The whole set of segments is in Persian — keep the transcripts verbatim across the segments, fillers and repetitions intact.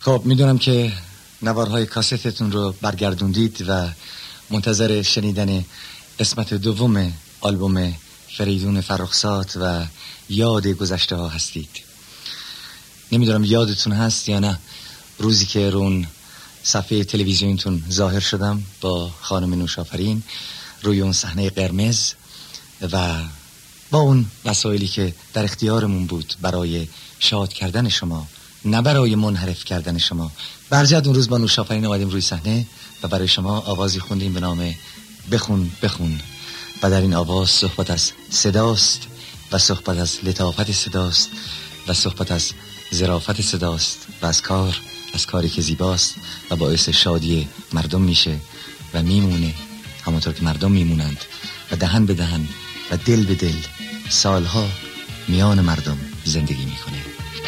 خب میدونم که نوارهای کاستتون رو برگردوندید و منتظر شنیدن قسمت دوم آلبوم فریدون فرخزاد و یاد گذشته ها هستید. نمیدونم یادتون هست یا نه روزی که رون صفحه تلویزیونتون ظاهر شدم با خانم نوشافرین روی اون صحنه قرمز و با اون وسایلی که در اختیارمون بود برای شاد کردن شما، نه برای منحرف کردن شما. برجد اون روز با نوشافرین اومدیم روی صحنه و برای شما آوازی خوندیم به نام بخون بخون و در این آواز صحبت از صداست و صحبت از لطافت صداست و صحبت از ظرافت صداست و از کار از کاری که زیباست و باعث شادی مردم میشه و میمونه همونطور که مردم میمونند و دهن به دهن و دل به دل سالها میان مردم زندگی میکنه.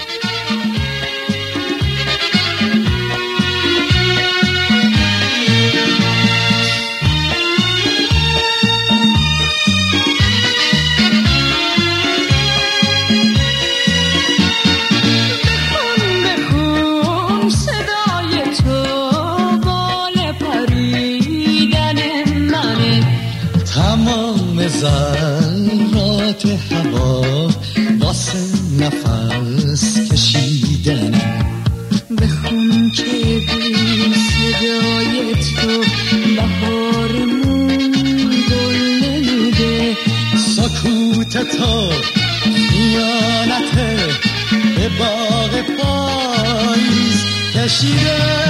ذرات هوا واسه نفس کشیدن بخون که بی صدای تو بهارمون گل نمیده سکوت تو خیانت به باغ پاییز کشیده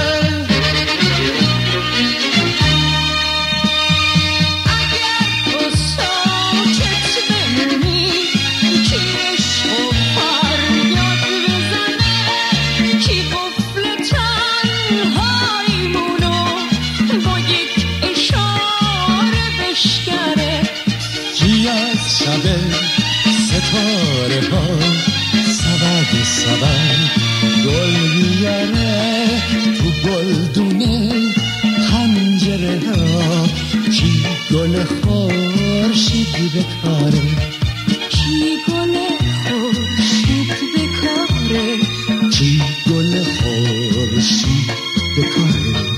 ستاره ها سبد سبد گل میاره تو گلدونه پنجره ها کی گل خورشید بکاره کی گل خورشید بکاره کی گل خورشید بکاره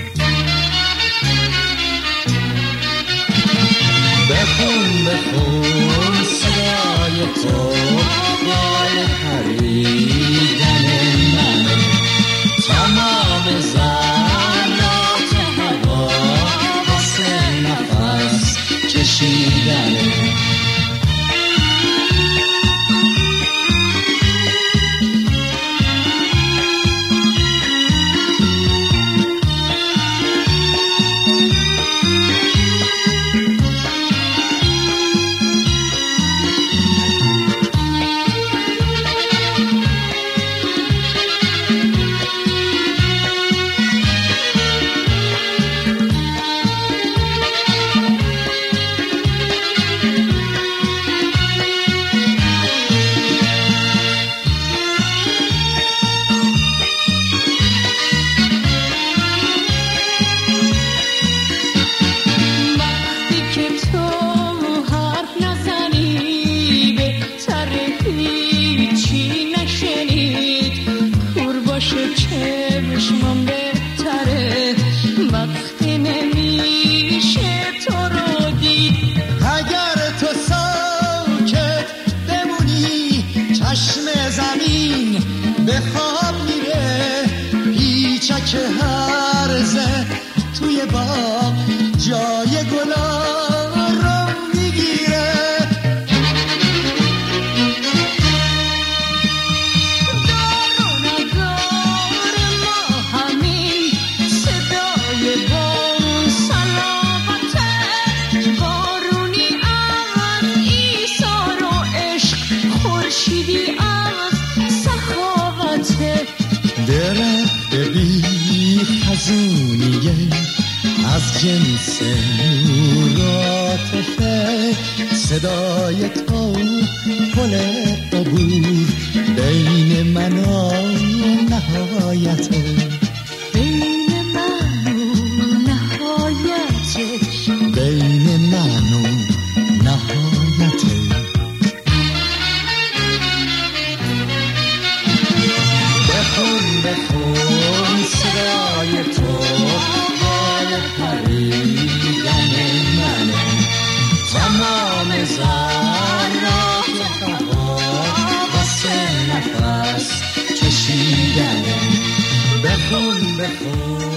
بخون بخون سرای تو بال پریدن من تمام ذرات هوا واسه نفس کشیدن جنس نوراتشه صدای تو پل عبور بین من و نهایته بین من و نهایته بین من و نهایته بخون بخون تمام ذرات هوا واسه نفس کشیدنه. بخون بخون